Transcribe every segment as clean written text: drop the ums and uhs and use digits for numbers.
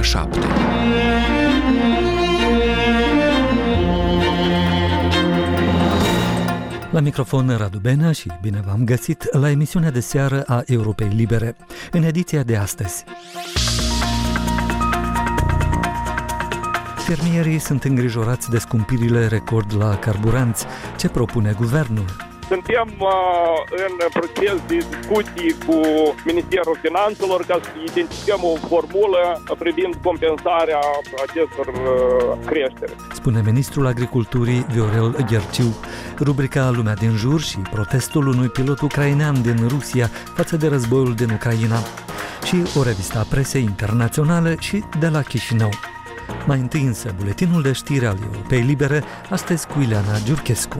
ora 7. La microfon Radu Benea și bine v-am găsit la emisiunea de seară a Europei Libere, în ediția de astăzi. Fermierii sunt îngrijorați de scumpirile record la carburanți. Ce propune guvernul? Suntem în proces de discuții cu Ministerul Finanțelor ca să identificăm o formulă privind compensarea acestor creșteri. Spune ministrul agriculturii Viorel Gherciu. Rubrica Lumea din jur și protestul unui pilot ucrainean din Rusia față de războiul din Ucraina. Și o revistă a presei internaționale și de la Chișinău. Mai întâi însă, buletinul de știri al Europei Libere, astăzi cu Ileana Giurchescu.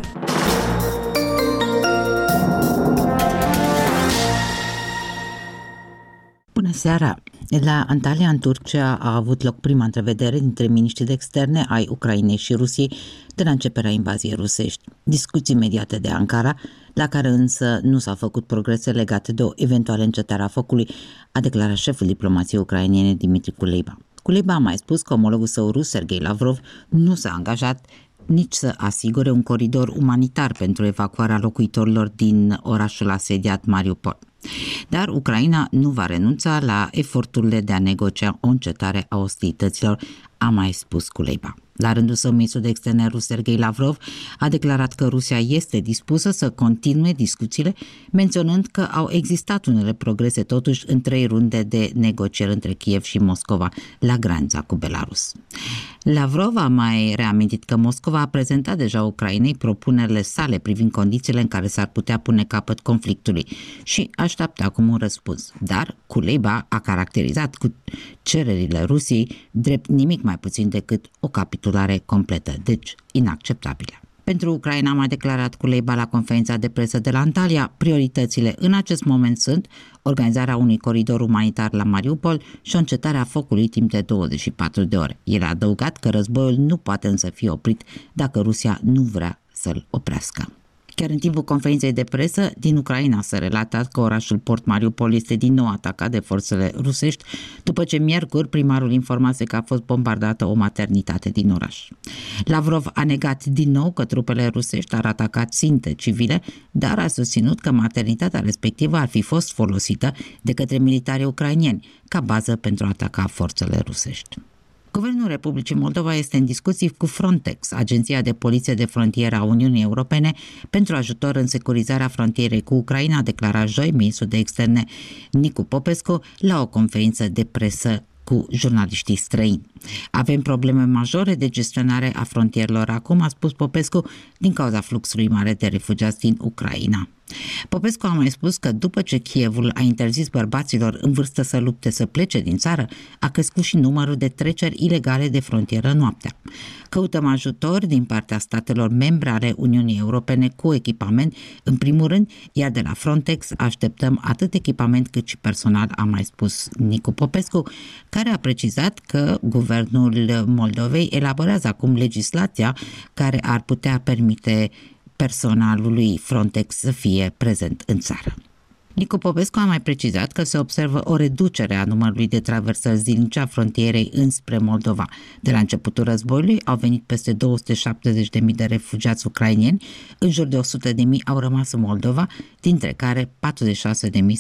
Bună seara! La Antalya, în Turcia, a avut loc prima întrevedere dintre miniștrii de externe ai Ucrainei și Rusiei de la începerea invaziei rusești. Discuții mediate de Ankara, la care însă nu s-au făcut progrese legate de o eventuală încetare a focului, a declarat șeful diplomației ucrainene Dmitry Kuleba. Kuleba a mai spus că omologul său rus, Sergei Lavrov, nu s-a angajat nici să asigure un coridor umanitar pentru evacuarea locuitorilor din orașul asediat Mariupol. Dar Ucraina nu va renunța la eforturile de a negocia o încetare a ostilităților, a mai spus Kuleba. La rândul său, ministrul de externe rus Sergei Lavrov a declarat că Rusia este dispusă să continue discuțiile, menționând că au existat unele progrese totuși în 3 runde de negocieri între Kiev și Moscova la granița cu Belarus. Lavrov a mai reamintit că Moscova a prezentat deja Ucrainei propunerile sale privind condițiile în care s-ar putea pune capăt conflictului și așteaptă acum un răspuns. Dar Kuleba a caracterizat cu cererile Rusiei drept nimic mai puțin decât o capitulare completă, deci inacceptabilă. Pentru Ucraina, a mai declarat Kuleba la conferința de presă de la Antalya, prioritățile în acest moment sunt organizarea unui coridor umanitar la Mariupol și o încetare a focului timp de 24 de ore. El a adăugat că războiul nu poate însă fi oprit dacă Rusia nu vrea să-l oprească. Chiar în timpul conferinței de presă din Ucraina s-a relatat că orașul port Mariupol este din nou atacat de forțele rusești, după ce miercuri primarul informase că a fost bombardată o maternitate din oraș. Lavrov a negat din nou că trupele rusești ar ataca ținte civile, dar a susținut că maternitatea respectivă ar fi fost folosită de către militarii ucrainieni ca bază pentru a ataca forțele rusești. Guvernul Republicii Moldova este în discuții cu Frontex, agenția de poliție de frontieră a Uniunii Europene, pentru ajutor în securizarea frontierei cu Ucraina, a declarat joi ministrul de externe Nicu Popescu la o conferință de presă cu jurnaliștii străini. Avem probleme majore de gestionare a frontierelor acum, a spus Popescu, din cauza fluxului mare de refugiați din Ucraina. Popescu a mai spus că după ce Kievul a interzis bărbaților în vârstă să lupte să plece din țară, a crescut și numărul de treceri ilegale de frontieră noaptea. Căutăm ajutor din partea statelor membre ale Uniunii Europene cu echipament, în primul rând, iar de la Frontex așteptăm atât echipament cât și personal, a mai spus Nicu Popescu, care a precizat că guvernul Moldovei elaborează acum legislația care ar putea permite personalului Frontex să fie prezent în țară. Nicu Popescu a mai precizat că se observă o reducere a numărului de traversări zilnice a frontierei înspre Moldova. De la începutul războiului au venit peste 270.000 de refugiați ucraineni, în jur de 100.000 au rămas în Moldova, dintre care 46.000